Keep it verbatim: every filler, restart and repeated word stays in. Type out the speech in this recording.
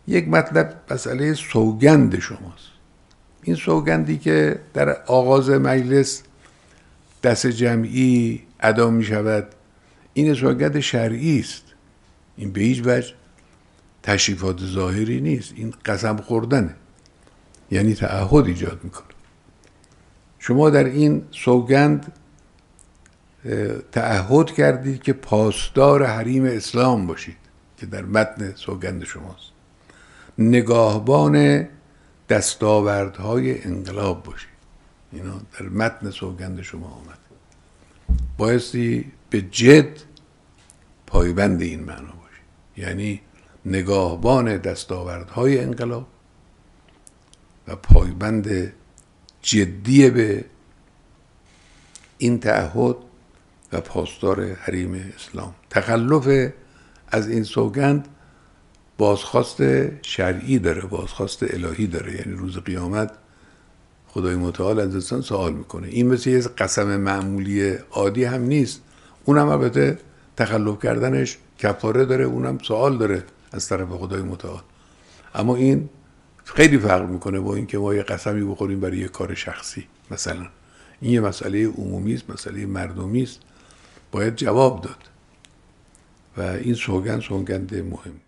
یک مطلب مسئله سوگند شماست. این سوگندی که در آغاز مجلس دست جمعی ادا می شود، این سوگند شرعی است. این به هیچ وجه تشریفات ظاهری نیست، این قسم خوردنه، یعنی تعهد ایجاد میکنه. شما در این سوگند تعهد کردید که پاسدار حریم اسلام باشید که در متن سوگند شماست، نگاهبان دستاوردهای انقلاب باشید، اینا در متن سوگند شما آمد. بایستی به جد پایبند این معنا باشید، یعنی نگاهبان دستاوردهای انقلاب و پایبند جدی به این تعهد و پاسدار حریم اسلام. تخلف از این سوگند بازخواست شرعی داره، بازخواست الهی داره، یعنی روز قیامت خدای متعال از انسان سوال میکنه. این مثل یه قسم معمولی عادی هم نیست، اونم البته تخلف کردنش کفاره داره، اونم سوال داره از طرف خدای متعال. اما این خیلی فرق میکنه با این که ما یه قسمی بخوریم برای یه کار شخصی. مثلا این یه مسئله عمومی است، مسئله مردمی است، باید جواب داد و این سوگند سوگند مهم.